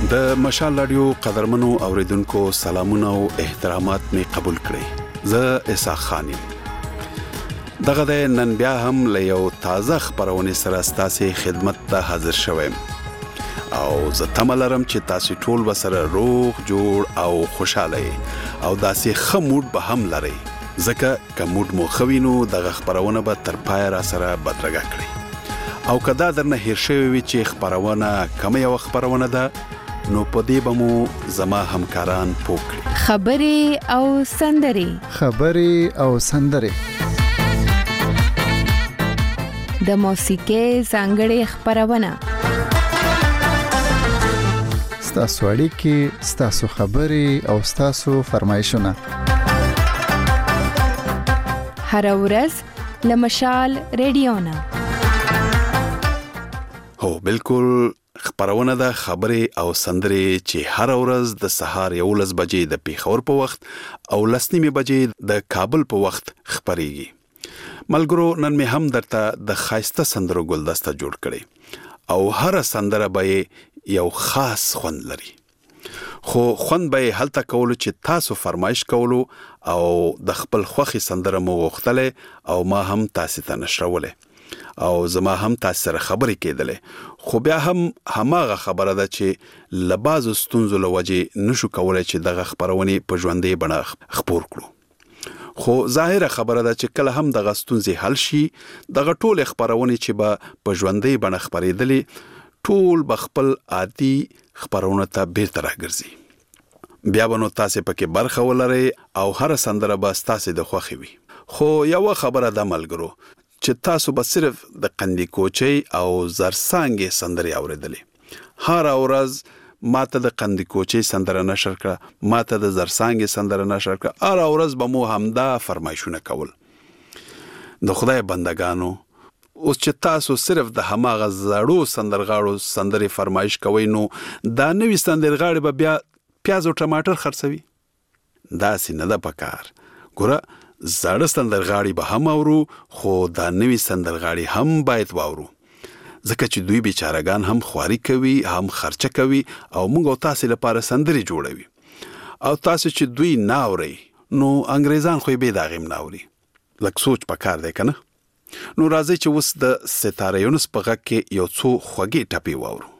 د مشال رادیو قدرمنو اوریدونکو سلامونه او احترامات می قبول کړئ. زه اسحاق خان یم. دغه د نن بیا هم له یو تازه خبرونه سره ستاسو خدمت ته حاضر شوم او زه تمه لرم چې تاسو ټول وسره روغ جوړ او خوشاله او داسې خموډ به هم لرئ. ځکه کومډ مو خوینو دغه خبرونه به تر پای را سره بدرګه کړئ او کدا درنه هیر شوی وي چې خبرونه کوم یو خبرونه ده نو پدې به مو زما همکاران پوکړي. خبرې او سندرې د موسیقۍ ځانګړې خبرونه، ستاسو اړیکې، ستاسو خبرې او ستاسو فرمایشونه هر ورځ له مشال رادیو نه. هو بالکل خبرونه د خبرې او سندرې چې هر ورځ د سهار 11 بجې د پیښور په وخت او 10:30 بجې د کابل په وخت خبريږي. ملګرو نن مې هم درته د خاصه سندرو ګلدسته جوړ کړي او هر سندره به یو خاص خوند لري. خو خوند به هلته کولو چې تاسو فرمایش کولو او د خپل خوخي سندره مو غوښتله او ما هم تاسو ته نشروله او زما هم تاسو سره خبرې کېدلې. خو بیا هم هماغه خبره ده چې لباز ستونزو لوجه نشو کولای چې دغه خبرونه په ژوندې بڼه خبر کړو. خو ظاهره خبره ده چې کله هم دغه ستونزې حل شي دغه ټول خبرونه چې په ژوندې بڼه خبرېدلې ټول بخپل عادي خبرونه ته بیرته راګرځي. بیا به نو تاسو پکې برخه ولرئ او هر سندره به تاسو د خوښي وي. خو یو خبره ده ملګرو چې تاسو به صرف د قندی کوچي او زرسانګي سندري اوریدلې. هر ورځ ماته د قندی کوچي سندره نشر کړه، ماته د زرسانګي سندره نشر کړه. هر ورځ به مو همدا فرمایشونه کول. د خدای بندگانو اوس چې تاسو صرف د هماغه زړو سندرغاړو سندري فرمایش کوئ نو دا نوې سندرغاړي به بیا پیاز او ټماټر خرڅوي. دا سینه ده پکار. ګوره زړه سندرغاړي به هم اورو خو دا نوې سندرغاړي هم باید واورو ځکه چې دوی بیچارهګان هم خواري کوي، هم خرچه کوي او موږ تاسو لپاره سندري جوړوي. او تاسو چې دوی نه اوري نو انګريزان خو به داغم نه اوري. لکه سوچ پکار دی کنه. نو راځي چې اوس د ستاره یونس په غږ کې یو څو خوږې ټپي واورو.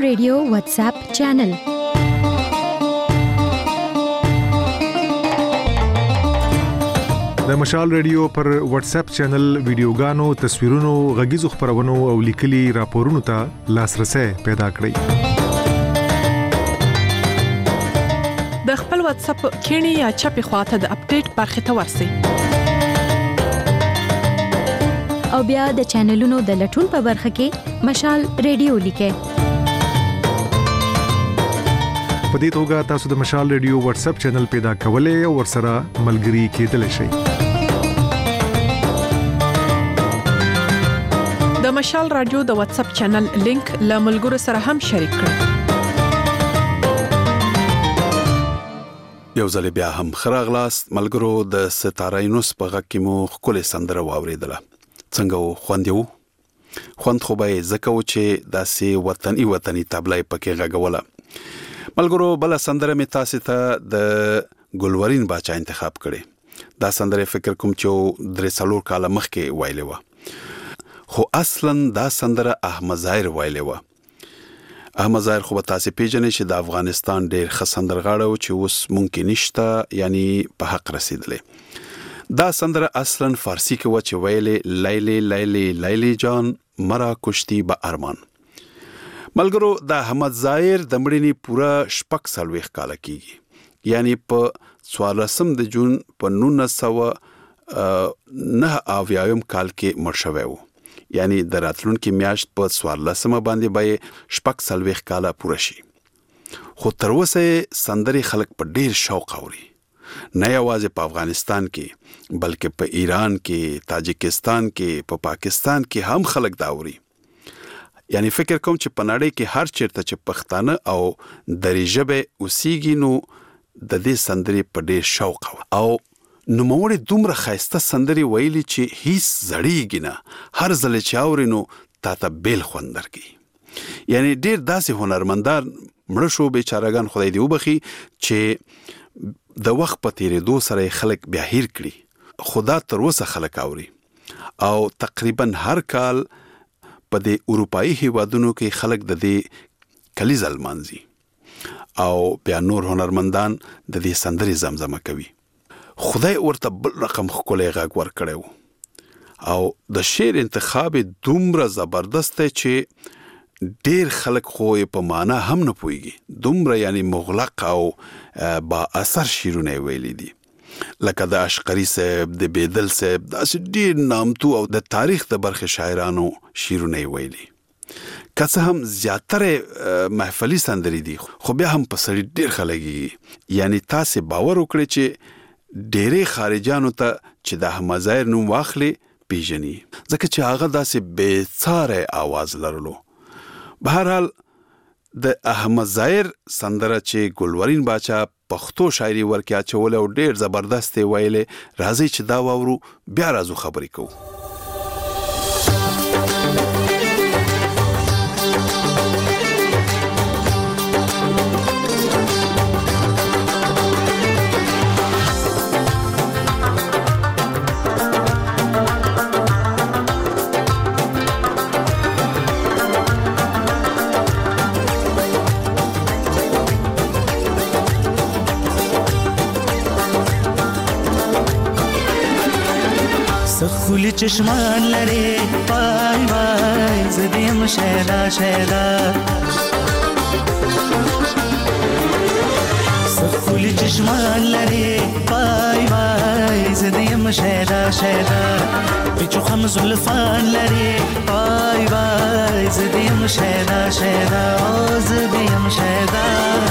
Radio WhatsApp channel. د مشال ریډیو پر واتس اپ چینل ویډیوګانو، تصویرونو، غږیزو خبرونو او لیکلي راپورونو ته لاسرسي پیدا کړئ. د خپل واتس اپ کینی یا چپی خواته د اپډیټ برخه ته ورسی او بیا د چینلونو د لټون په برخه کې مشال ریډیو لیکه. په دې توګه تاسو د مشال ریډیو واتس اپ چینل پیدا کولای او ورسره ملګري کېدلی شئ. د مشال رادیو د واتس اپ چینل لینک له ملګرو سره هم شریک کړئ. یو ځل بیا هم خراغلاست ملګرو. د ستارینوس په غږ کې مو خپل سندره واوریدله. څنګه خوندیو؟ خوند خو به زکه و چې داسې وطني تبلای پکې غږوله. ملګرو بل سندره می تاسو ته د ګلورین باچا انتخاب کړي. دا سندره فکر کوم چې 3 کال مخکې وایلې و، خو اصلا دا سندره احمد ظاهر وایلې و. احمد ظاهر خو تاسو پیژنئ چې د افغانستان ډېر ښه سندرغاړی و چې اوس ممکن نشته، یعنی په حق رسیدلې. دا سندره اصلا فارسی کې و چې ویلې لیلی لیلی لیلی جان مرا کشتی با ارمان. ملګرو د احمد ظاهر د مړینې پوره 6 کال کېږي، یعنی په 14 د جون په 1999 کال کې مړ شوی و. یعنی د راتلونکي میاشت په 14 باندې به 6 کال پوره شي. خو تر اوسه سندري خلک په ډیر شوق اوري، نه یوازې په افغانستان کې بلکې په ایران کې، تاجکستان کې، په پاکستان کې هم خلک دا اوري. یعنی فکر کوم چې په نړۍ کې هر چیرته چې پښتانه او دري ژبه اوسېږي نو د دې سندري په ډیر شوق او نوموړي دومره خاصه سندري ویلي چې هیڅ زړیږي نه، هر ځل چې اورینو تاته بیل خوندر کی. یعنی ډیر داسې هنرمندان مړ شو بیچارهګان، خدای دې وبخي، چې د وخت په تیریدو سره خلک بیا هیر کړي. خدا تر اوسه خلک اوري او تقریبا هر کال په د اروپאי هیوادونو کې خلک د دې کلیزه لمانځي او بیا نور هنرمندان د دې سندري زمزمه کوي. خدای ورته بل رقم خولې غږ ورکړو او د شعر انتخاب دومره زبردست دی چې ډیر خلک خو په معنا هم نه پويږي. دومره یعنی مغلق او با اثر شعرونه ویلي دي، لکه د اشقری صاحب، د بیدل صاحب، داسې ډیر نامتو او د تاریخ د برخه شاعرانو شعرونه ویلي. که هم زیاتره محفلي سندري دي، خو بیا هم په سړي ډیر خلګي. یعنی تاسو باور وکړئ چې ډېرې خارجانو ته چې د احمد ظاهر نوم واخلي پیژني، ځکه چې هغه داسې بې ساره आवाज لرلو. بهرحال د احمد ظاهر سندره چې ګلورین باچا پښتو شاعري ورکې اچول او ډېر زبردست ویلې، راځي چې دا واورو بیا راځو خبرې کوو. سخولی چشمان لري وای وای زدیم شهدا شهدا، سخولی چشمان لري وای وای زدیم شهدا شهدا، پیچو خم زلفان لري وای وای زدیم شهدا شهدا، زدیم شهدا.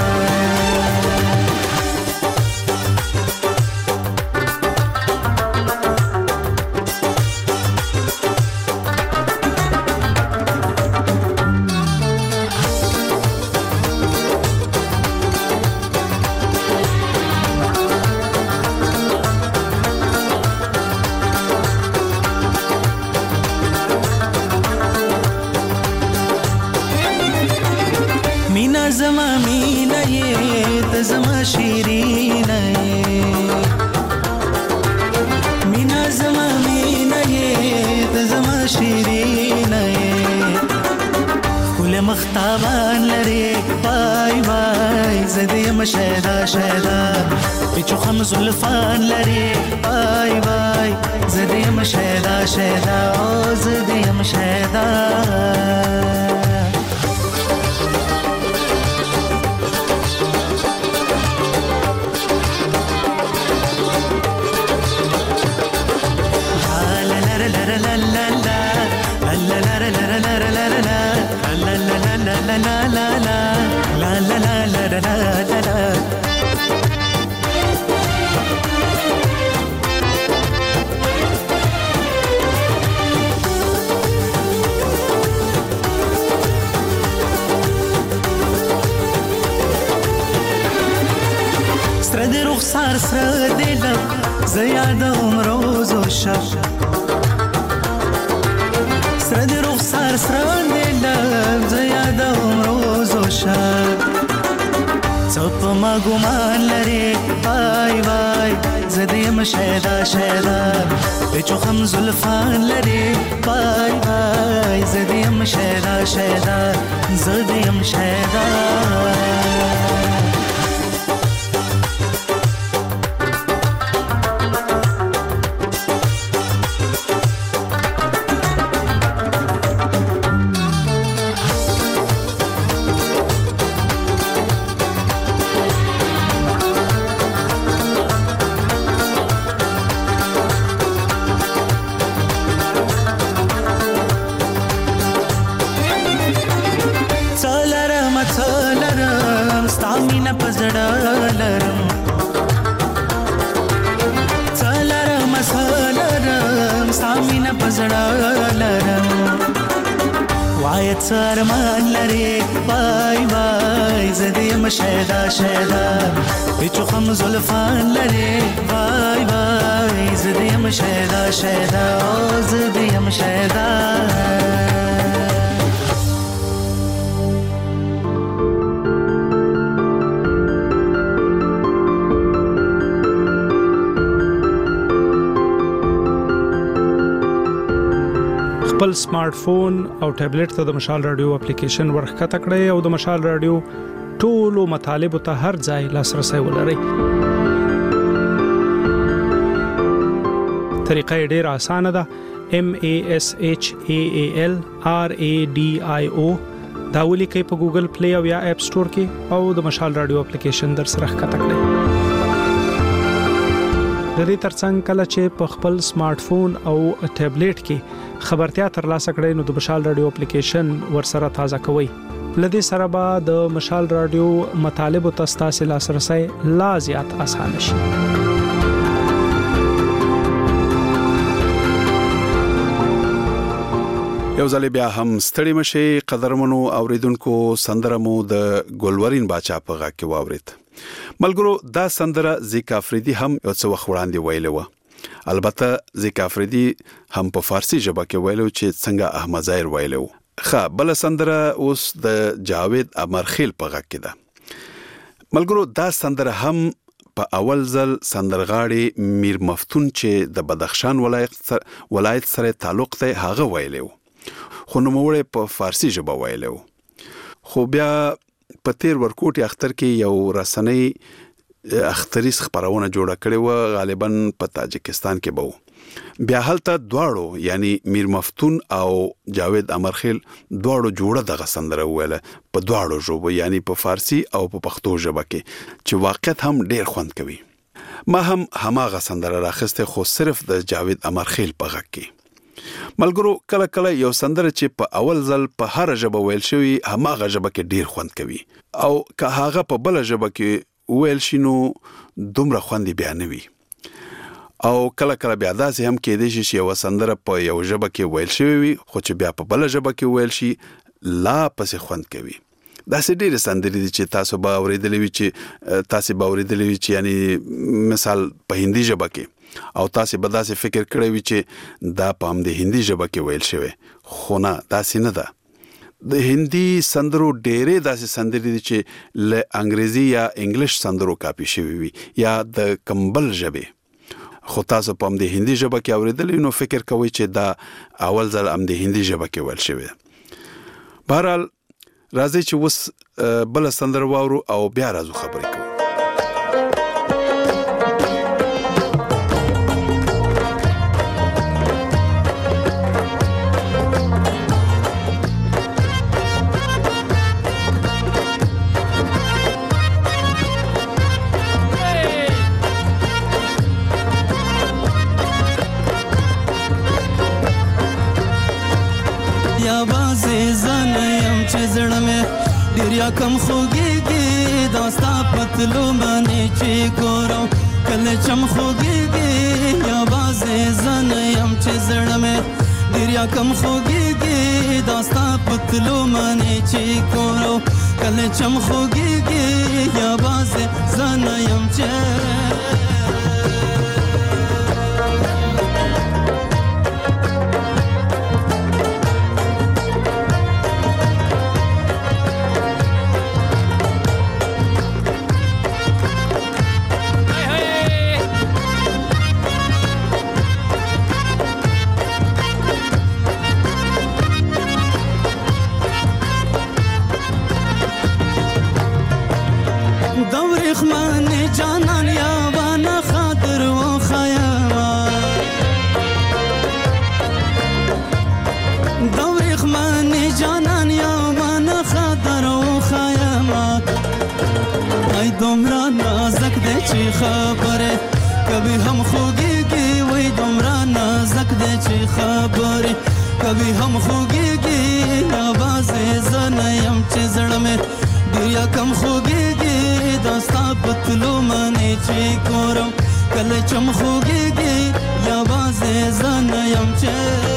زما مینه یې ته زما شیرینه مینا زما مینه یې ته زما شیرینه خلم مختابان لري وای وای زدیم شهدا شهدا پیچو خم زلفان لري وای وای زدیم شهدا شهدا او زدیم شهدا سره د رخسار سره د لب زیادم روز و شب سره د رخسار سره د لب زیادم روز و شب څوپ ما ګمان لري وای وای زدیم شهدا شهدا پیچو خم زلفان لري وای وای زدیم شهدا شهدا زدیم شهدا ستامینه پزړه لرم څلرم مسلرم ستامینه پزړه لرم وای څرمان لري وای وای زدیم شهدا شهدا پیچو خم زلفان لري وای وای زدیم شهدا شهدا او زدیم شهدا خپل سمارټ فون او ټابلیټ ته د مشال رادیو اپلیکیشن ورخکته کړئ او د مشال رادیو ټولو مطالب ته هر ځای لاسرسي ولرئ. طریقه ډیره اسانه ده. MASHAAL RADIO دا ولیکئ په ګوګل پلی او یا اپ سٹور کې او د مشال رادیو اپلیکیشن در سره ښکته کړئ. د دې ترڅنګ کله چې په خپل سمارټ فون او ټابلیټ کې خبرتیا ترلاسه کړئ نو د مشال رادیو اپلیکیشن ورسره تازه کوئ. لدې سره به د مشال رادیو مطالب ته ستاسو لاسرسي لا زیات اسانه شي. یو ځل بیا هم ستړي مشي قدرمنو اوریدونکو سندره مو د ګلورین باچا په غا کې واورید. ملګرو دا سندره زیکا افریدي هم یو څه وخت وړاندې ویلې و. البته زیکا افریدي هم په فارسی ژبه کې ویلو چې څنګه احمد ظاهر ویلو. بل سندره اوس د جاوید امرخیل په غا کې ده. ملګرو دا سندره هم په اول ځل سندرغاړي میر مفتون چې د بدخشان ولایت سره تعلق ته هغه ویلو. خو نوموړی په فارسی ژبه ویلو. خو بیا په تیر ورکوټي اختر کې یو رسنۍ اختریس خبرونه جوړه کړې و غالبا په تاجکستان کې بو. بیا هلته دواړو یعنی میر مفتون او جاوید امرخیل دواړو جوړه دغه سندره ویله په دواړو ژبو یعنی په فارسی او په پښتو ژبه کې چې واقعیت هم ډیر خوند کوي. ما هم هماغه سندره راخسته خو صرف د جاوید امرخیل په غږ کې. ملګرو کله کله یو سندره چې په اول ځل په هر ژبه ویل شوی هماغه ژبه کې ډیر خوند کوي او که هغه په بل ژبه کې ویل شي نو دومره خوند بیا نه وي. او کله کله بیا داسې هم کېدای شي چې یو سندره په یو ژبه کې ویل شوی وي خو چې بیا په بل ژبه کې ویل شي لا پسې خوند کوي. داسې ډېرې سندرې دي چې تاسو به اورېدلې وي چې یعنی مثال په هندي ژبه کې او تاسو به داسې فکر کړی وي چې دا په هم د هندي ژبه کې ویل شوی خو نه داسې نه ده. د هندي سندرو ډېرې داسې سندرې دي چې له انګریزي یا انګلیش سندرو کاپي شوی وي یا د کمبل ژبې خو تاسو په هم د هندي ژبه کې اورېدلې نو فکر کوئ چې دا اول ځل هم د هندي ژبه کې ویل شوی. بهرحال راځي چې وس بل سندره واورو او بیا راځو خبرې کوو. ډیریا کم خوږیږي داستا پتلو باندې چې ګورم کله چم خوږیږي یا بازه زن يم چې زړه مې ډیریا کم خوږیږي داستا پتلو باندې چې ګورم کله چم خوږیږي یا بازه زن يم چې خبره کبھی هم خوږیږي وای دومره نازک دی چې خبره کبھی هم خوږیږي आवाज زنه يم چې زړه مې ډیریا کم خوږیږي داستا پتلو باندې چې ګورم کله چم خوږیږي आवाज زنه يم چې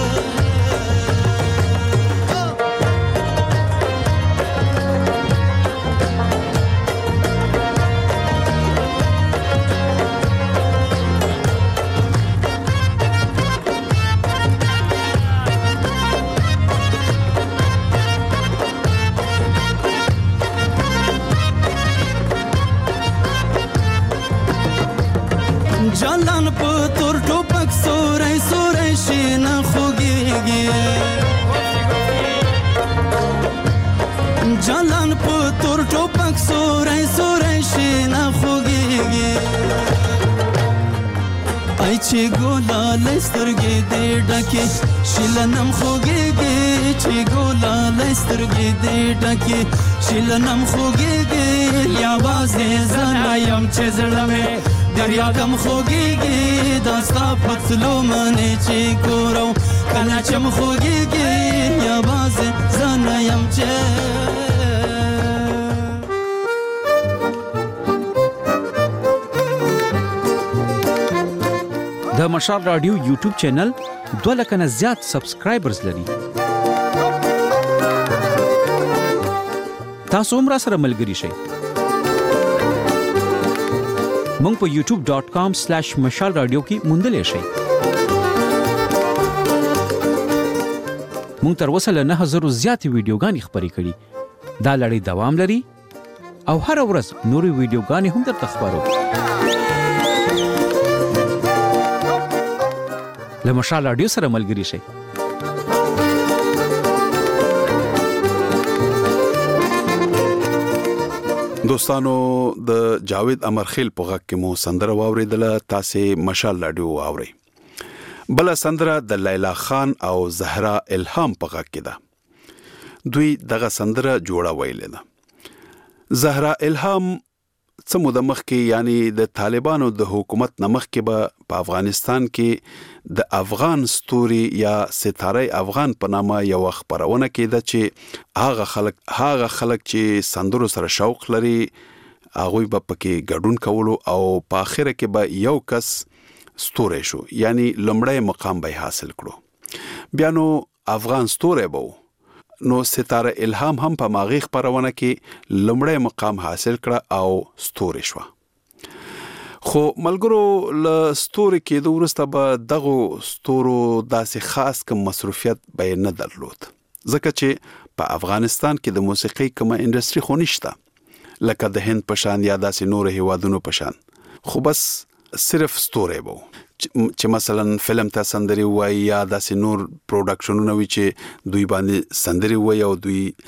جلان په تور ټوپک سورې سورې شینه خوږیږي جلان په تور ټوپک سورې سورې شینه خوږیږي ای چې ګولا لسترګې دې ډکه شیلنم خوږیږي چې ګولا لسترګې دې ډکه شیلنم خوږیږي یا بازه زنایم چې زړه مې دریا کم خوږیږي داستا پتلو باندې چې ګورو کله چم خوږیږي یا بازه زنایم چې د مشال رادیو یوټیوب چینل 2 لک نه زیات سبسکرایبرز لري. تاسو هم را سره ملګري شئ. مونږ په youtube.com/mashalradio کې موندلې شئ. مونږ تر اوسه له 9000 زیاتې ویډیوګانې خپرې کړې. دا لړۍ دوام لري او هر ورځ نورې ویډیوګانې هم درته خپرو. له مشال رادیو سره ملګري شئ. دوستانو د جاوید امرخیل په غږ کې مو سندره واوریدله. تاسو مشال رادیو واوري. بل سندره د لیلا خان او زهرا الهام په غږ کې ده. دوی دغه سندره جوړه ویلې ده. زهرا الهام څه موده مخکې یعنی د طالبانو د حکومت نمخ کې به په افغانستان کې د افغان ستوري یا ستاره افغان په نامه یو خبرونه کېده چې هغه خلک چې سندرو سره شوق لري هغه به پکې ګډون کولو او په اخر کې به یو کس ستوره شو یعنی لمړی مقام به حاصل کړو. بیا نو افغان ستوره بو نو ستاره الهام هم په ماغي خبرونه کې لمړی مقام حاصل کړ او ستوره شو. خو ملګرو له ستوري کې د ورسته به دغه ستورو داسې خاص کوم مصروفیت به نه درلود ځکه چې په افغانستان کې د موسیقي کومه انډستری خو نشته لکه د هند په شان یا داسې نور هیوادونو په شان. خو بس صرف ستوري وو چې مثلا فلم ته سندري وای یا داسې نور پروډکشنونه وي چې دوی باندې سندري وای او دوی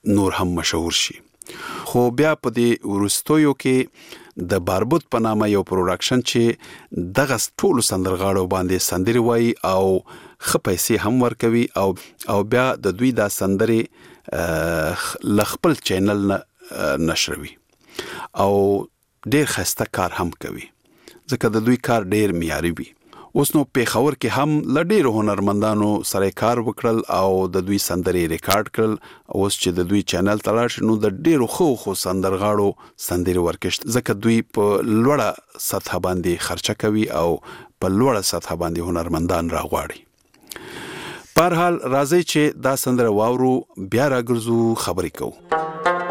نور هم مشهور شي. خو بیا په دې ورستیو کې د باربود په نامه یو پروډکشن چې دغه ټول سندرغاړو باندې سندري وای او خپېسي هم ورکوي او بیا د دوی دا سندري لخپل چینل نشروي او ډیر خسته کار هم کوي ځکه د دوی کار ډیر معیاري وي. اوس نو پیښور کې هم لډیر هنرمندانو سره کار وکړل او د دوی سندري ریکارډ کړل. اوس چې د دوی چینل تلاش نو د ډیرو خو سندرغاړو سندري ورکشت ځکه دوی په لوړه سطح باندې خرچه کوي او په لوړه سطح باندې هنرمندان راغواړي. په هر حال راځي چې دا سندره واورو بیا راګرځو خبرې کوو.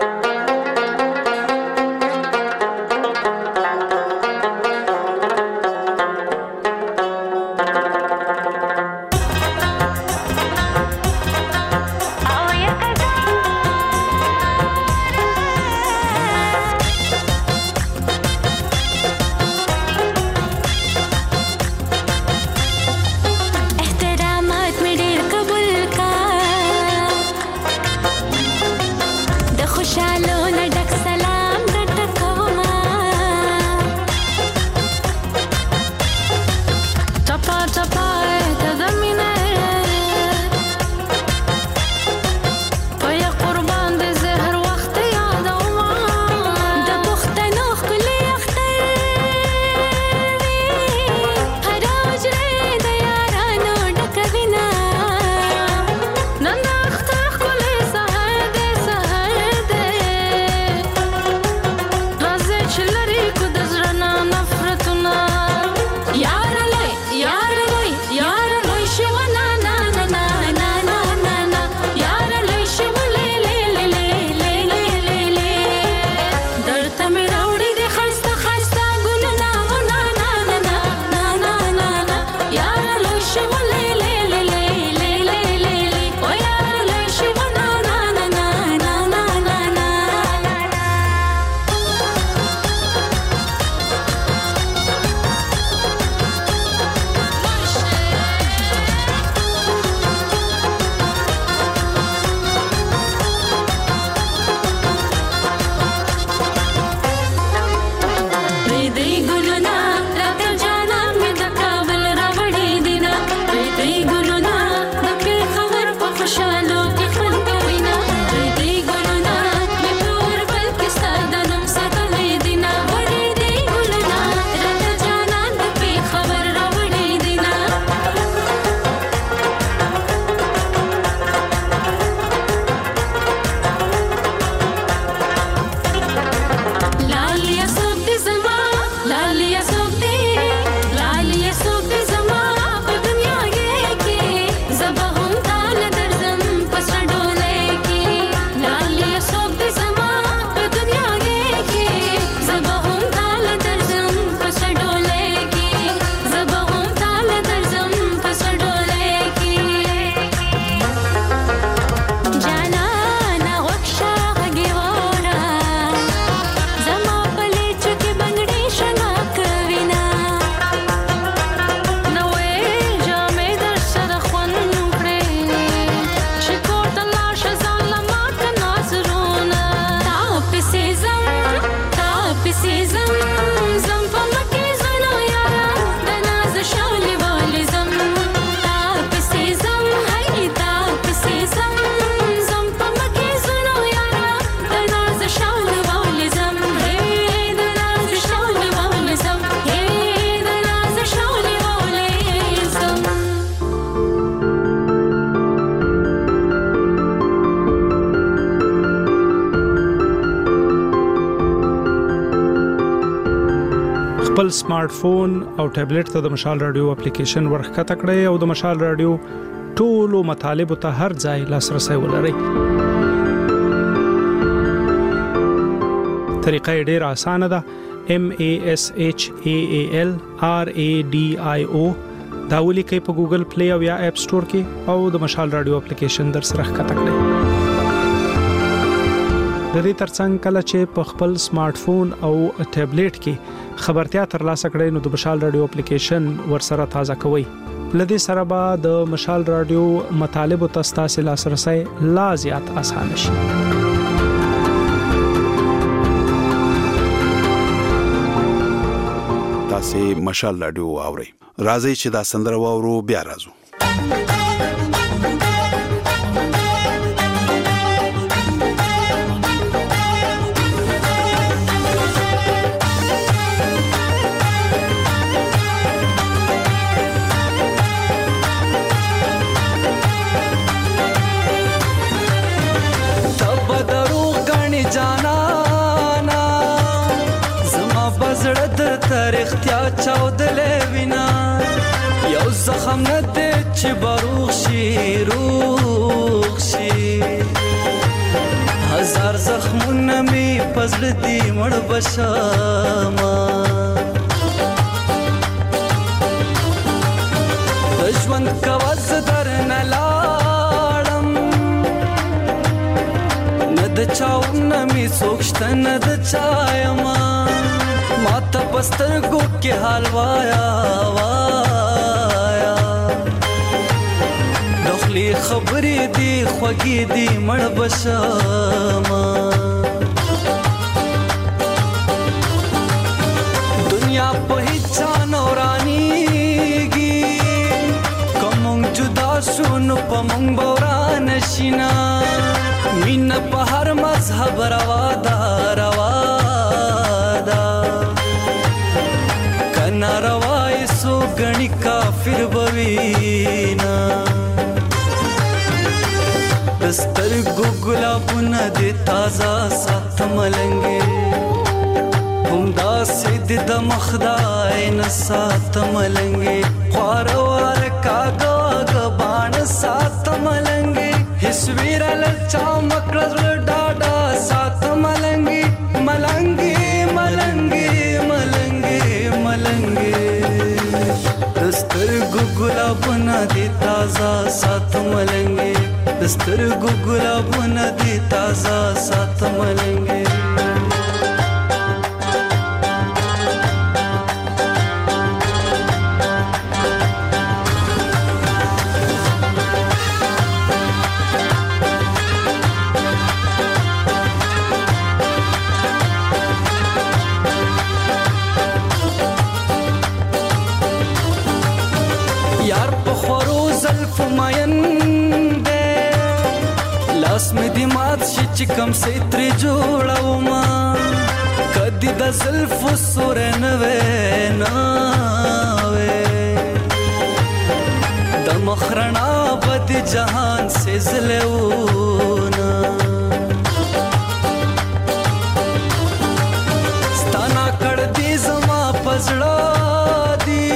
خپل سمارټ فون او ټابلیټ ته د مشال رادیو اپلیکیشن ورخته کړئ او د مشال رادیو ټولو مطالب ته هر ځای لاسرسي ولرئ. طریقه ډېر اسانه ده. MASHAAL RADIO دا ولیکئ په ګوګل پلی او یا اپ سٹور کې او د مشال رادیو اپلیکیشن در سره ښکته کړئ. د دې ترڅنګ کله چې په خپل سمارټ فون او ټابلیټ کې خبرتیا ترلاسه کړئ نو د مشال رادیو اپلیکیشن ورسره تازه کوئ. لدې سره به د مشال رادیو مطالب او تاسو لاسرسي لا زیات اسانه شي. تاسې مشال رادیو واورئ. راځئ چې دا سندره واورو بیا راځو. تاریختیا چاودلې وینا یو زخم نه دې چې بروغ شي روغ شي هزار زخمونه می پزړه دې مړ بشما د ژوند کواز درنه لاړم نه د چاونه می سوکشته نه د چایما ماته پسترګو کې حال وایا وایا دخلي خبرې دي خوږې دي مړ بشما دنیا په هیڅ نورانيږي کوم جدا شو نو په مونږ بوران شینا مين په هر مذهب روا دا ناروای سو غنی کافر بوینا دستر ګلابونه دې تازه ساتم لنګي هم دا سید د مخدای نه ساتم لنګي خوار کاغه غبان ساتم لنګي هیڅ ویرل چا مکړل ډاډا ساتم لنګي ملنګي ملنګي دسترګو ګلابونه دې تازه ساتم لنګي دسترګو ګلابونه دې تازه ساتم لنګي چې کم سي تر جوړاو ما کدي د زلف سور نه وې د مخرنا بد جهان سے زلهونه ستانا کړ دې زما پزړه دی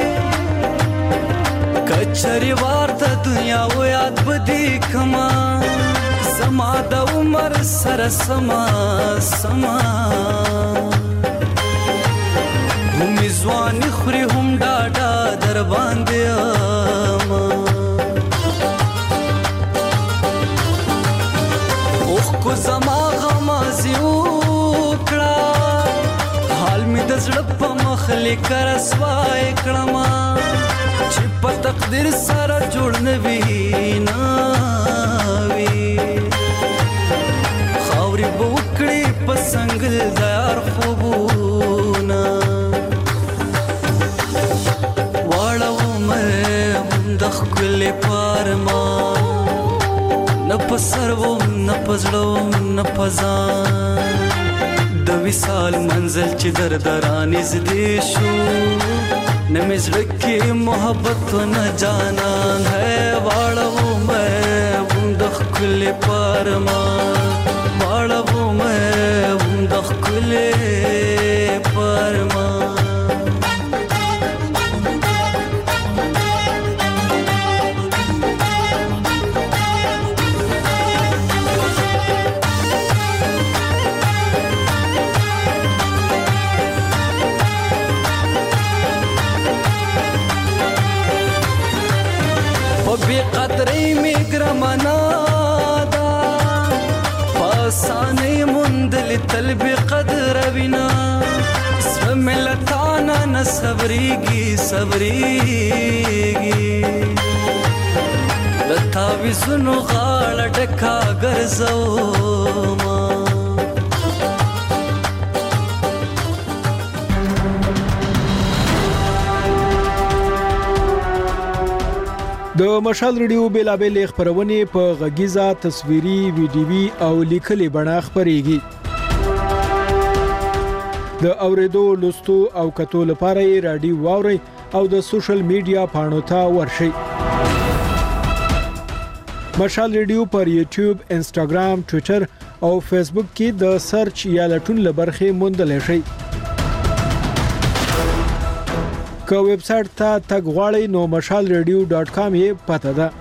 کچري ورته دنیا و یاد بدی کما زما د عمر سره سما سما هم ځواني خوري هم ډاډا در باندې اما اوخ کو زما غمازي وکړه حال می د زړه په مخ لیکه رسوای کړم چې په تقدیر سره جوړ نه وي بوکړي پسنګل دار خوبونه واړو مې د خپل پارما نه پسرو نه پزړو نه پزان د وصال منزل چې دردرانې زدي شو نه مزړه کې محبت نه جانان ہے واړو مې د خپل پارما واړو مې د خپل پرما په بی قدرې می ګرمانا سانه مندل تل بقدر وینا سملتانا نه صبرېږي صبرېږي لتا وسنو غاړه ډکا ګرځو ما د مشال ریډیو بیلابل خبرونه په غږیزه تصویري ویډیوي او لیکلي بڼه خبريږي د اوریدو لوستو او کتو لپاره رادیو واوري او د سوشل میډیا پاڼو ته ورشي مشال ریډیو پر یوټیوب انسټاګرام ټوئیټر او فیسبوک کې د سرچ یا لټون لبرخه موندل شي که ویب سټ ته تګ غواړئ نو mashalradio.com یې پته ده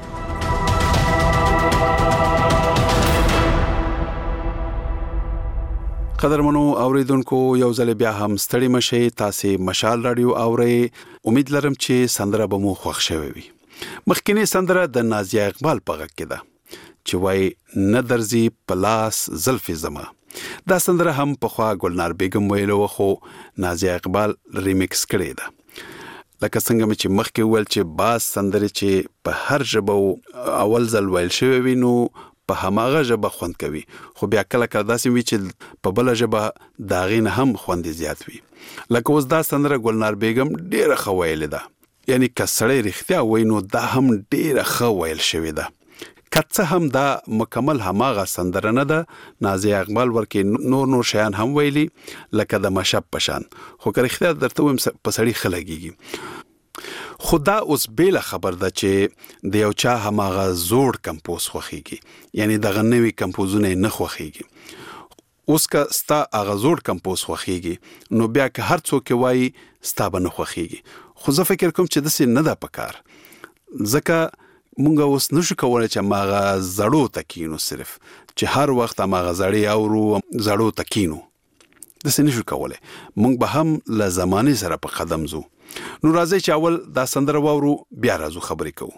قدرمنو اوریدونکو یو ځل بیا هم ستړي مشي تاسو مشال رادیو اوري امید لرم چې سندره به مو خوښ شوي وي مخکینی سندره د نازیه اقبال په غږ کې ده چې وای نه درځي پلاس زلفي زما دا سندره هم په خوا ګلنار بیگم ویلو خو نازیه اقبال ریمیکس کړې ده لکه څنګه چې مخکې ویل چې باز سندره چې په هر ژبه اول ځل ویل شوی وي نو په هماغه ژبه خوند کوي خو بیا کله کله داسې وي چې په بل ژبه داغین هم خوند زیات وي لکه اوس دا سندره ګلنار بیگم ډیره خوایله ده یعنی کسړې رښتیا وای نو دا هم ډیره خوایل شوی ده کڅه هم دا مکمل هماغه سندره نه ده نازیه اقبال ورکه نور شیان هم ویلي لکه د مشب پشان خو که اختیار درته ویم پسړی خلګيږي خدا اوس بیل خبر ده چې د یو چا هماغه زوړ کمپوز خوخيږي یعنی د غنوي کمپوزونه نه خوخيږي اوس کا ستا اغه زوړ کمپوز خوخيږي نو بیا که هر څوک وایي ستا بنه خوخيږي خو زه فکر کوم چې دسه نه ده پکار ځکه مونږ اوس نشو کولای چې ماغه زړو تکینو صرف چې هر وخت ماغه زړی اورو زړو تکینو دسه نشو کولای مونږ به هم له زمانه سره په قدم زو نو راځي چې اول دا سندره وورو بیا راځو خبرې کوو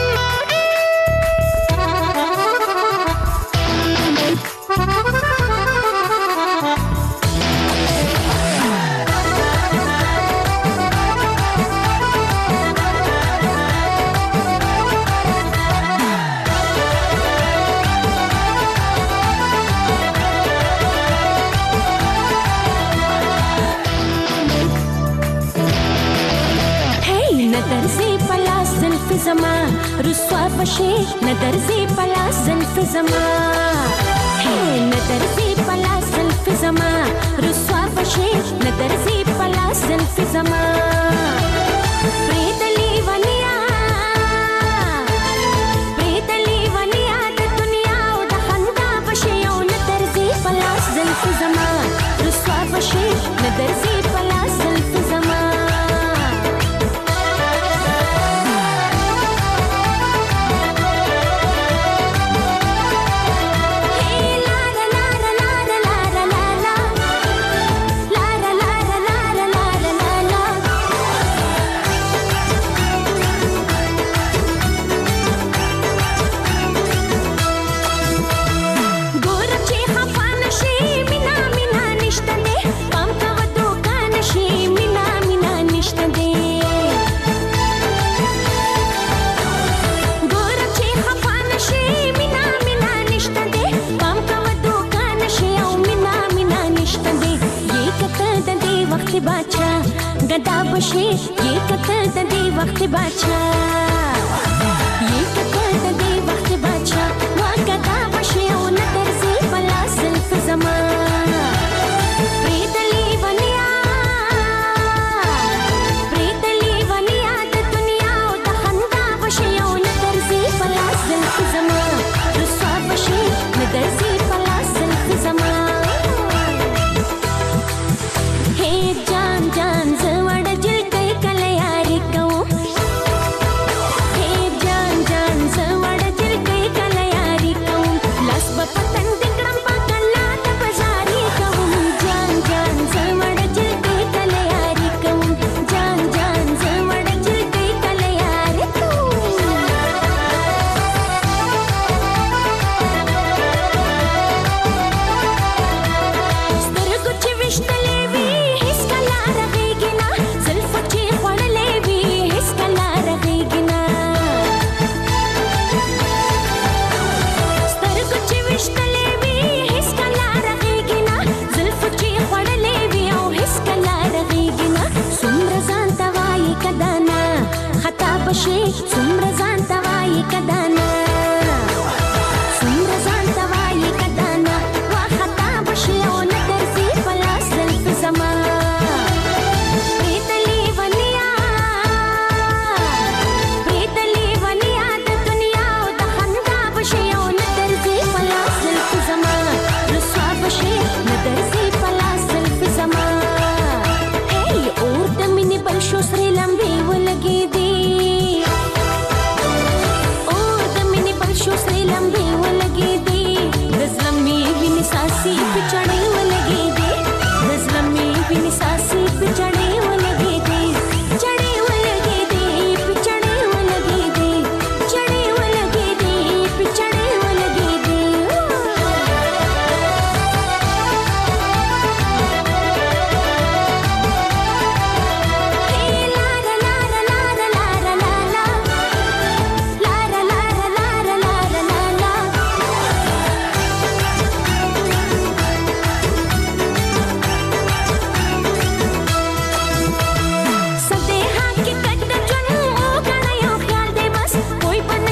زما رسوا بشي ندرزي پلا زلف زما ندرزي پلا زلف زما رسوا بشي ندرزي پلا زلف زما پریدلی ونیا د دنیا او د خندا بشي او ندرزي پلا زلف زما رسوا بشي ندرزي پلا زلف زما गदा बशे ये कतल दे वक्त बाचा ये कतल दे वक्त बाचा वा गदा बशे ओ न तरसी पला सिल्फ जमा प्रीतली वनिया द दुनिया ओ द खंदा बशे ओ न तरसी पला सिल्फ जमा रसवा बशे न तरसी पला सिल्फ जमा हे जान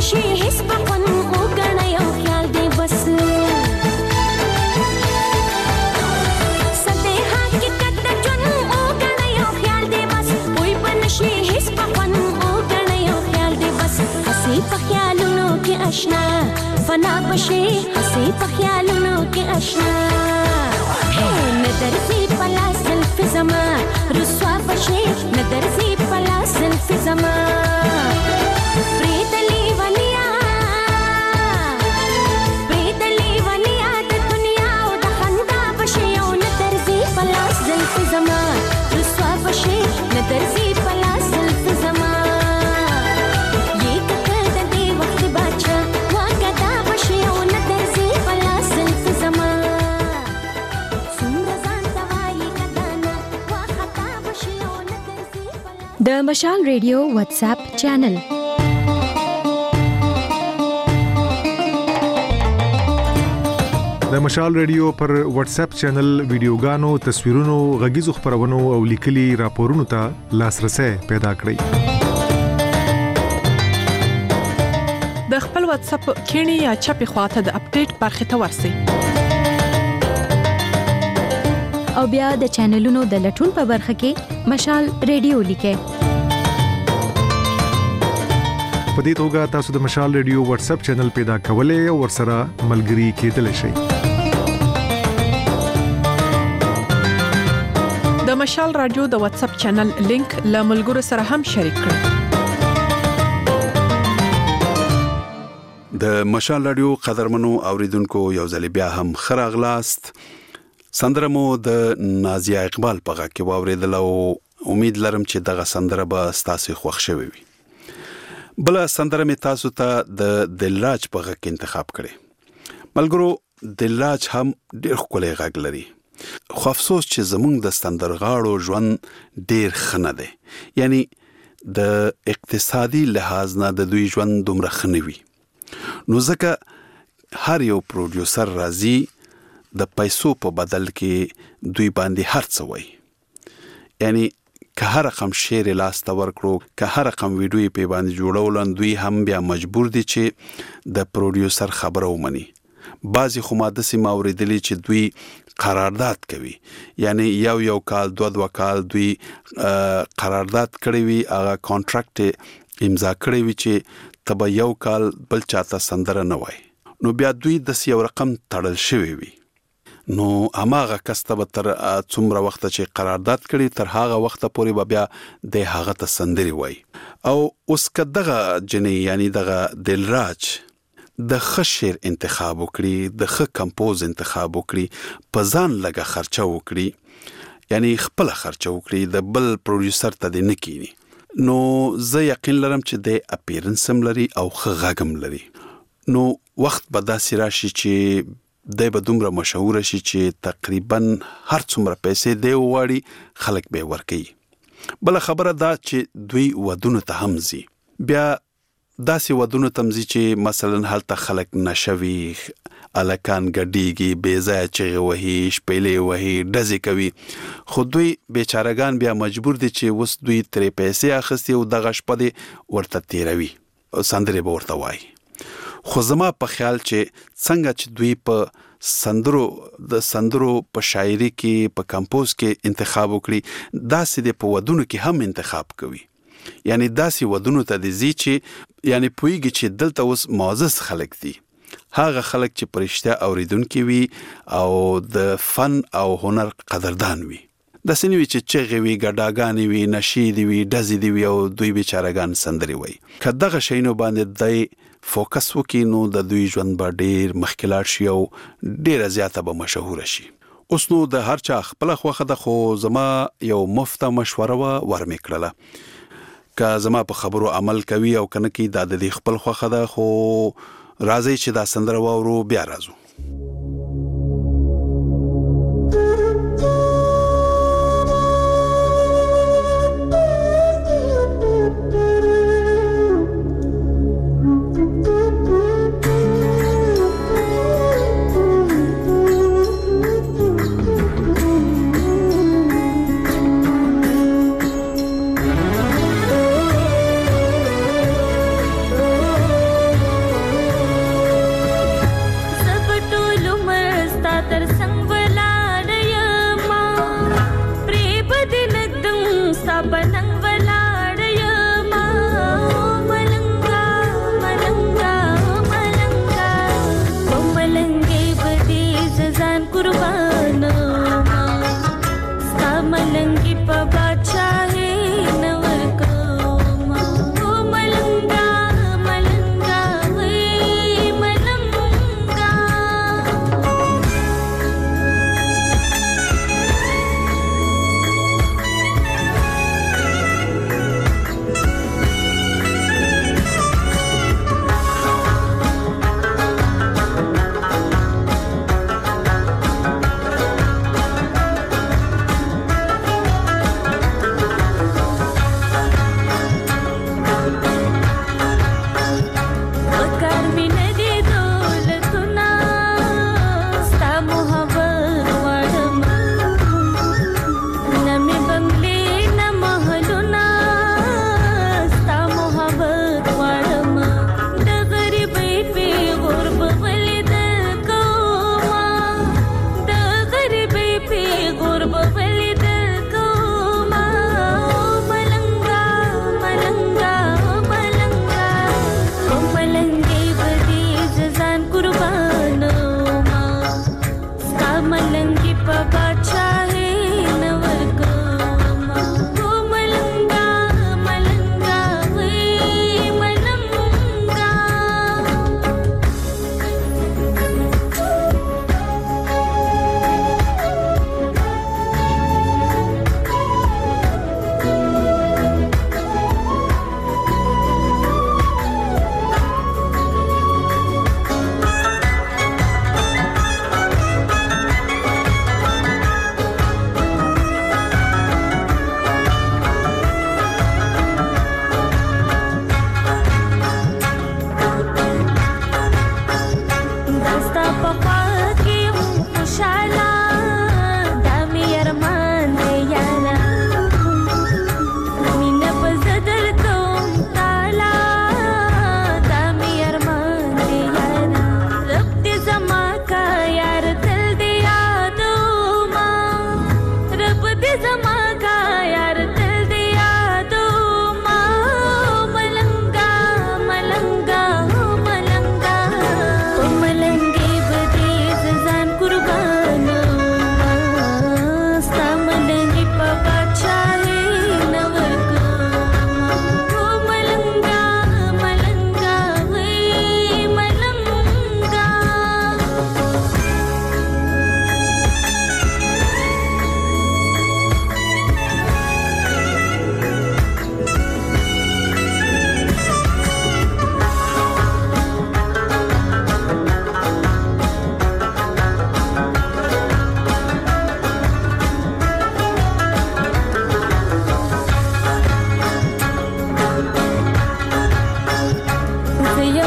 نشي هیڅ بخون وګڼئ او خیال دې بس سده حقیقت د ژوند وګڼئ او خیال دې بس کوئی به نشي هیڅ بخون وګڼئ او خیال دې بس هسې په خیالونو کې آشنا فنا بشي هسې په خیالونو کې آشنا ندرسي پلا زلف زما رسوا بشي ندرسي پلا زلف زما پریدلی ولیا د دنیا او د خندا بشي او ندرسي پلا زلف زما رسوا بشي ندرسي پلا زلف زما یہ کتر د دې وخت باچا واګدا بشي او ندرسي پلا زلف زما د مشال ریډیو واتس اپ چینل د مشال ریډیو پر واتس اپ چینل ویډیوګانو تصویرونو غږیزو خبرونو او لیکلي راپورونو ته لاسرسي پیدا کړئ د خپل واتس اپ کینی یا چپی خواته د اپډیټ برخه ته ورسئ او بیا د چینلونو د لټون په برخه کې مشال ریډیو لیکئ په دې توګه تاسو د مشال ریډیو واتس اپ چینل پیدا کولای او ورسره ملګري کېدلی شئ د مشال رادیو د واتس اپ چینل لینک له ملګرو سره هم شریک کړئ د مشال رادیو قدرمنو اوریدونکو یو ځل بیا هم خراغلاست سندره مو د نازیه اقبال په غږ کې واوریدل او امید لرم چې دغه سندره به تاسو خوښ شوي وي بل سندره می تاسو ته د دلراج په غږ کې انتخاب کړي ملګرو دلراج هم ډېر ښکلی غږ لري خو افسوس چې زموږ د سندرغاړو ژوند ډېر ښه نه دی یعنی د اقتصادي لحاظ نه د دوی ژوند دومره ښه نه وي نو ځکه هر یو پروډیوسر راځي د پیسو په بدل کې دوی باندې هر څه وایي یعنی که هر رقم شعر لاس ته ورکړو که هر رقم ویډیو په باندې جوړول دوی هم بیا مجبور دي چې د پروډیوسر خبره ومني بعضی خو ما داسې اوریدلي چې دوی قرارداد کوي یعنی یو کال دو کال دوی قرارداد کړی وي هغه کانټراکټ امضا کړی وي چې تبه یو کال بل چاته سندره نه وای نو بیا دوی د یو رقم تړل شوی وي نو هماغه کسته تر څومره وخت چې قرارداد کړي تر هغه وخت پورې بیا د هغه ته سندري وای او اوس کدغه جنې یعنی دغه دلراج د خشر انتخاب وکړي د خ کمپوز انتخاب وکړي په ځان لګه خرچه وکړي یعنی خپل خرچه وکړي د بل پروډیوسر ته نه کینی نو زه یقین لرم چې د اپیرنس هم لري او غږم لري نو وخت به داسې راشي چې د به دومره مشهور شي چې تقریبا هر څومره پیسې دی وړي خلک به ورکي بل خبره دا چې دوی ودونه ته همزي بیا داسې ودونه تمزي چې مثلا هلته خلک نشوي الکان ګډيږي بیزای چې وهي شپېلې وهي دزي کوي خو دوی بیچارهګان بیا مجبور دي چې وس دوی ترې پیسې اخستي او دغه شپه دي ورته تیروي سندري به ورته وای خو زما په خیال چې څنګه چې دوی په سندرو په شاعري کې په کمپوز کې انتخاب وکړي داسې د په ودونو کې هم انتخاب کوي یعنی داسې ودونو ته دي چې یعنی پویږي چې دلته اوس معزز خلک دي هغه خلک چې پرشته اوریدونکو وي او د فن او هنر قدردان وي د سنوي چې چغې وي ګډاګانې وي نشید وي دزي دی او دوی بیچارهګان سندري وي کداغه شینو باندې د فوکس وکي نو د دوی ژوند به ډیر مخکلات شي او ډیر زیاته به مشهور شي اوس نو د هر چا خپل خوخه د خو زما یو مفته مشوره ورمکړه که زما په خبرو عمل کوي او کنه کی د دې خپل خوخه د خو راځي چې دا سندره وورو بیا راځو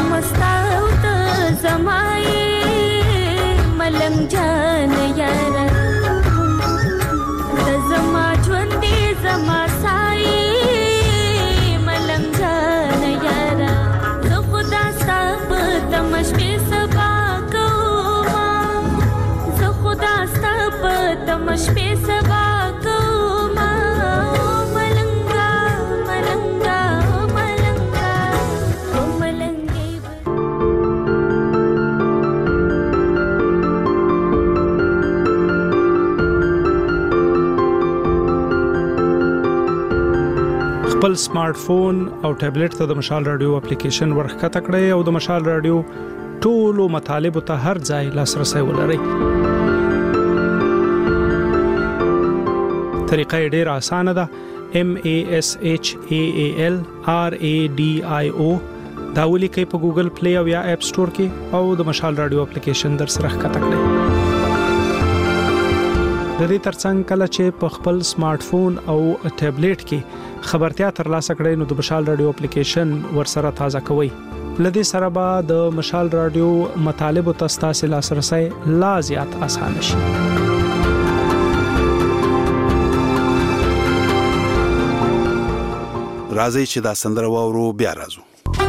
زمستاو ته زمای ملنګ جان یارا د زما ژوند دې زما سای ملنګ جان یارا زه خدا ستاسو په تمش په سبا کوما زه خدا ستاسو په تمش په سبا خپل سمارټ فون او ټابلیټ ته د مشال رادیو اپلیکیشن ورخکته کړئ او د مشال رادیو ټولو مطالب ته هر ځای لاسرسي ولرئ. طریقه ډېره اسانه ده. MASHAALRADIO دا ولیکئ په ګوګل پلی او یا اپ سٹور کې او د مشال رادیو اپلیکیشن در سره ښکته کړئ. د دې ترڅنګ کله چې په خپل سمارټ فون او ټابلیټ کې خبرتیا ترلاسه کړئ نو د مشال رادیو اپلیکیشن ورسره تازه کوئ. لدې سره به د مشال رادیو مطالب او تاسو لاسرسي لا زیات اسانه شي. راځي چې دا سندره واورو بیا راځو.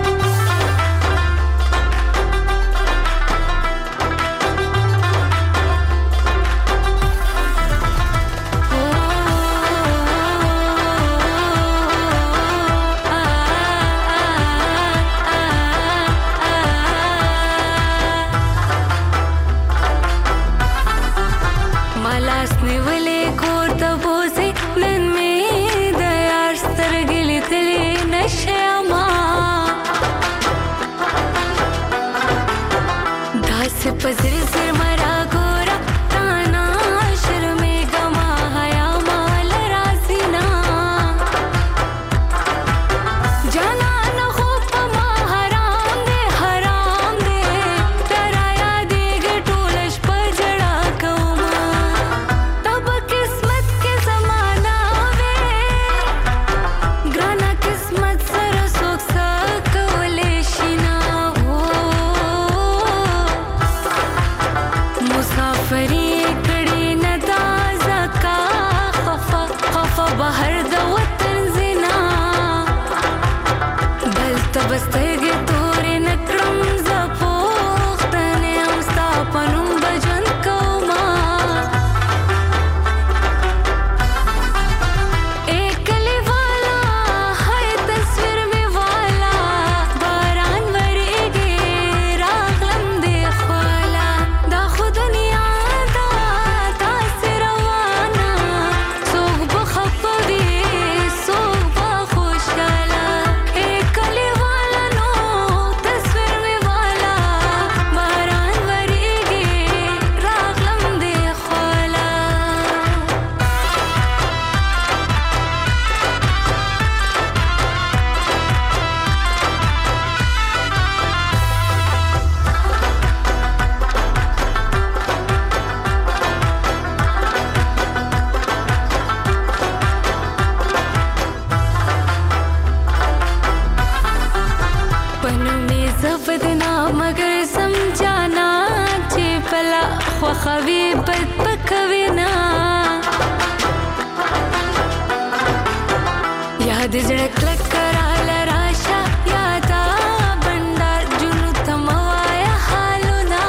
पजर सिर मरा गोरा ताना शर्मे गमा हया माल रासीना जाना न हो पमा हराम दे तराया देग टोलश पजड़ा कौमा तब किस्मत के जमाना वे ग्राना किस्मत सर सोख सकवले शिना मुसाफरी कड़ी न ताज़ा का खफा बाहर द वतन जिना बल तबस्तगे तोरे न क्रम ज़पोख्तने हमस्ता पनुम बजन कौमा एकली वाला है तस्वीर में वाला बारान वरेगे रागलम दे ख्वाला दा खुद خوخوي بد پکوينا یاد زړه کلک کرال راشا یادا بندار جنو تموایا حالونا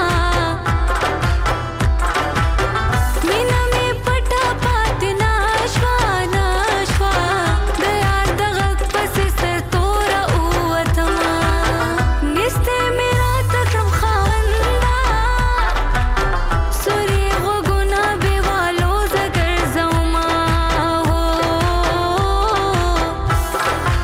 مینا می پټا پاتنا شوانا شوا د یار دغه پس سر تورا اوتما نسته میرا تکم خواندا سوري غوګنا به والو زګر زما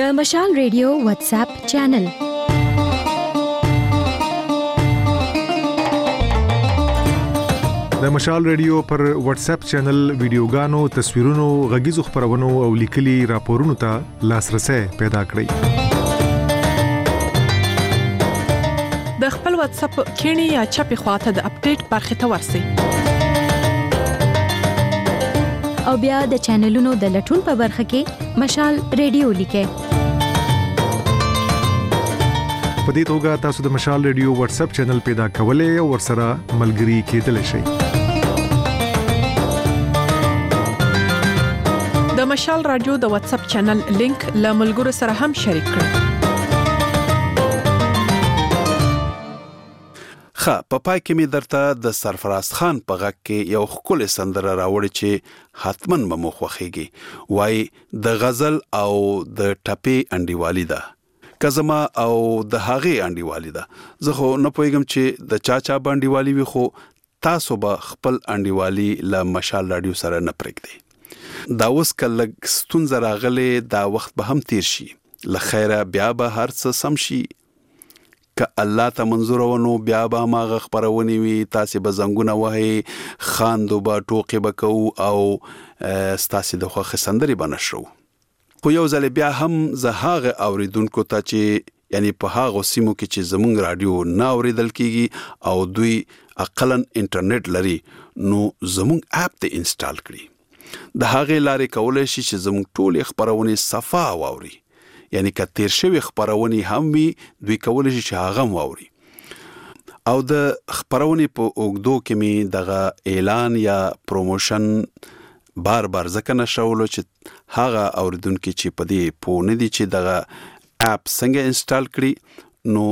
د مشال ریډیو واتس اپ چینل د مشال ریډیو پر واتس اپ چینل ویډیوګانو تصویرونو غږیزو خبرونو او لیکلي راپورونو ته لاسرسي پیدا کړئ د خپل واتس اپ کینی یا چپی خواته د اپډیټ برخه ته ورسی او بیا د چینلونو د لټون په برخه کې مشال ریډیو لیکه په دې توګه تاسو د مشال ریډیو واتس اپ چینل پیدا کولای او ورسره ملګري کېدلی شئ د مشال رادیو د واتس اپ چینل لینک له ملګرو سره هم شریک کړئ په پای کې می درته د سرفراز خان په غږ کې یو خپل سندره راوړی چې حتمن مو خوښيږي وای د غزل او د ټپي انډیوالي ده کزما او د هغه انډیوالي ده زه خو نه پوهیږم چې د چا باندېوالي وي خو تاسو به خپل انډیوالي له مشال رادیو سره نه پرېږدئ دا اوس کله ستونزه راغلې دا وخت به هم تیر شي لخيره بیا به هر څه سم شي که الله ته منظور ونه بیا به ماغه خبرونه وي تاسو به زنګونه وهي خاندو به ټوکی بکو او تاسو د خوخه سندري بنشرو خو یو ځل بیا هم زه هغه اوریدونکو ته چې یعنی په هغه سیمو کې چې زمونږ رادیو نه اوریدل کیږي او دوی اقلن انټرنیټ لري نو زمونږ اپ ته انسټال کړي د هغه لارې کولای شي چې زمونږ ټول خبرونه صفا واوري یعنی که تیر شوی خبرونه هم وي دوی کولای شي چې هغه واوري او د خبرونه په اوګدو کې می دغه اعلان یا پروموشن بار ځکه نشولو چې هغه اوریدونکو چې په دې پوه نه دي چې دغه اپ څنګه انسټال کړي نو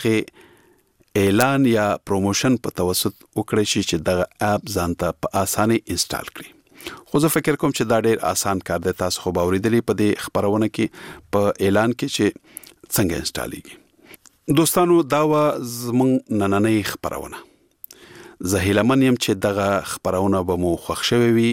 دغه اعلان یا پروموشن په توسط وکړي چې دغه اپ ځانته په اسانه انسټال کړي خو زه فکر کوم چې دا ډېر آسان کار دی تاسو خو باورېدلی په دې خبرونه کې په اعلان کې چې څنګه انسټالیږي دوستانو دا و زمونږ نننۍ خبرونه زه هیله منم چې دغه خبرونه به مو خوښ شوي وي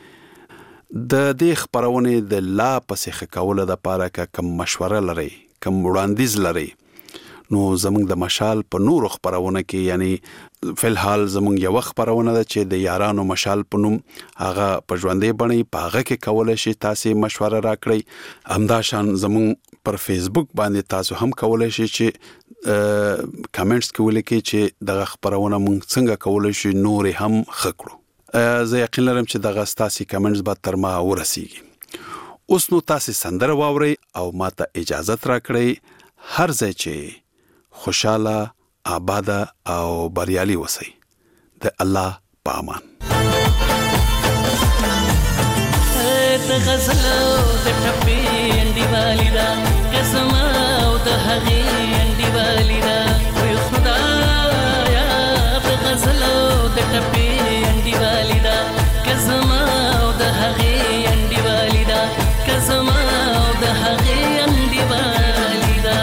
د دې خبرونه د لا پسې ښه کولو لپاره کوم مشوره لرئ کوم وړاندیز لرئ نو زمونږ د مشال په نورو خبرونه کې یعنی فلحال زمونږ یو خبرونه ده چې د یارانو مشال په نوم هغه په ژوندې بڼې په هغه کې کولای شي تاسو مشوره راکړئ همدا شان زمونږ پر فیسبوک باندې تاسو هم کولای شي چې کمنټس کې ولیکئ چې دغه خبرونه مونږ څنګه کولای شي نور هم خکړو زه یقین لرم چې دغه تاسو کمنټس به تر ما ورسیږي اوس نو تاسو سندره واورئ او ماته اجازه راکړئ هر ځای چې خوشاله آباد او بریالي اوسئ د الله په امان د غزل او د ټپي انډیوالي دا قسم او د هغې انډیوالي دا وي خدایا د غزل او د ټپي انډیوالي دا قسم او د هغې انډیوالي دا قسم او د هغې انډیوالي دا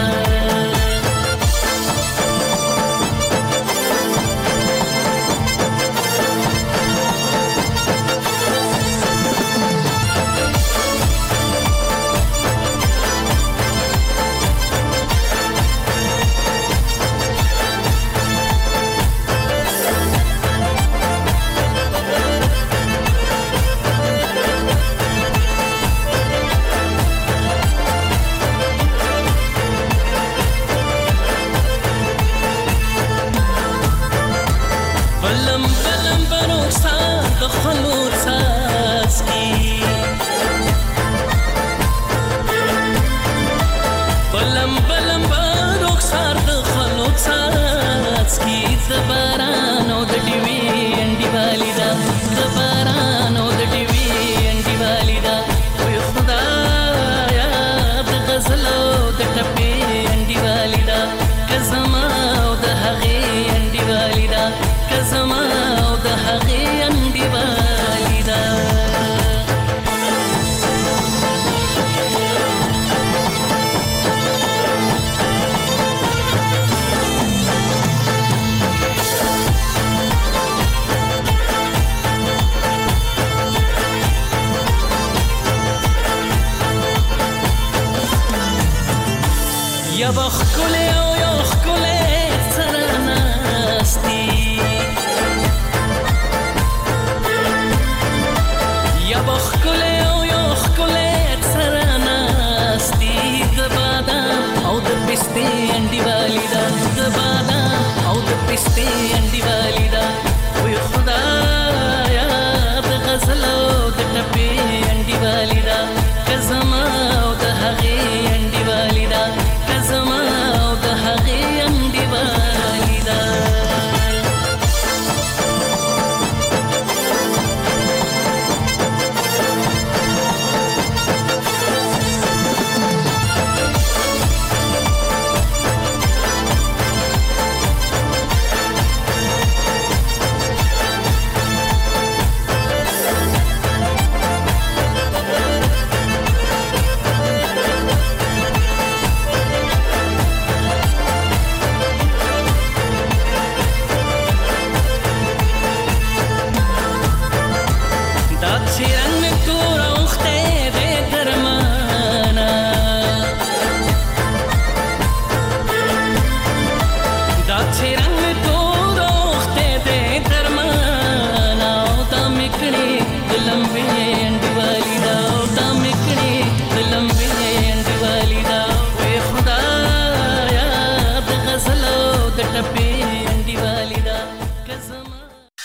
بخ کله